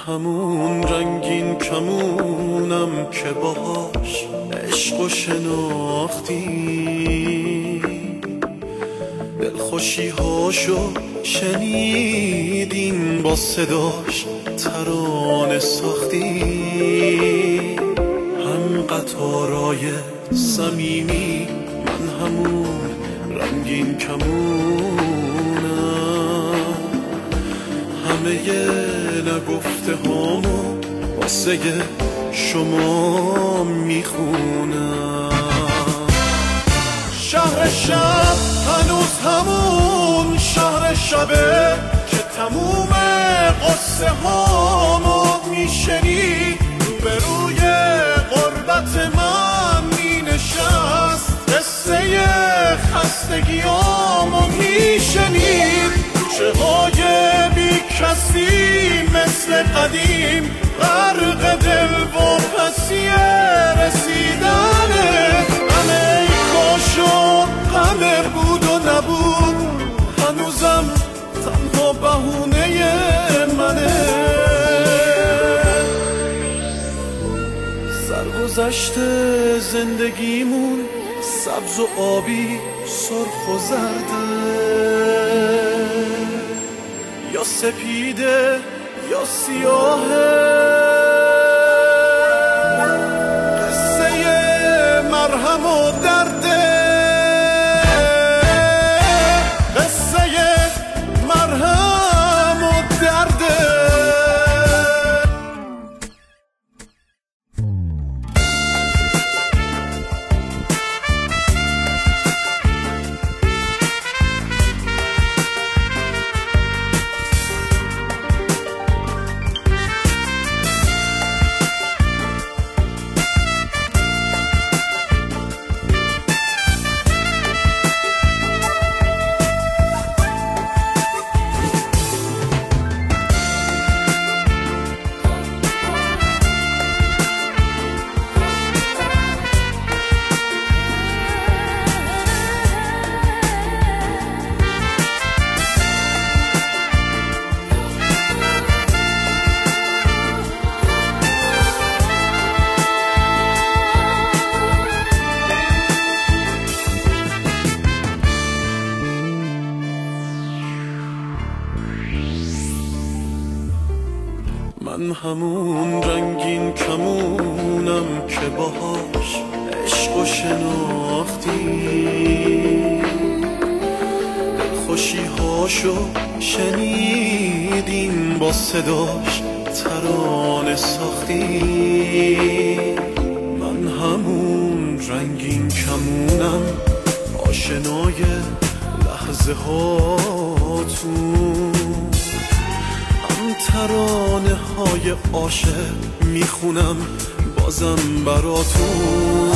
همون رنگین کمونم که باهاش عشقو شناختی، دلخوشی هاشو شنیدین با صداش ترانه ساختی. هم قطارای صمیمی من همون رنگین کمونم، همه نگفته هامو واسه شما میخونم. شهر شب هنوز همون شهر شبه که تموم قصه هامو میشنی، روبروی غربت من مینشست قصه خستگیامو میشنید. کوچه های بی کسی مثل قدیم غرق دل و پسی رسیدنه. غم ای کاشو غم بود و نبود، هنوزم تنها بهونه منه. سرگذشت زندگیمون سبز و آبی سرخ و زرده، یا سپیده یا سیاهه. قصه مرهم و درده، قصه مرهم و درده. من همون رنگین کمونم که باهاش عشقو شناختی، دلخوشی هاشو شنیدین با صداش ترانه ساختی. من همون رنگین کمونم آشنای لحظه هاتون، ترانه های عاشق میخونم بازم براتون.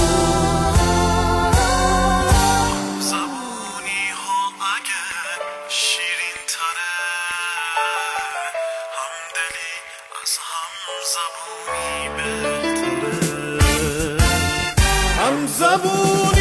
زبونی ها اگه شیرین تره، همدلی از هم زبونی بهتره. هم زبون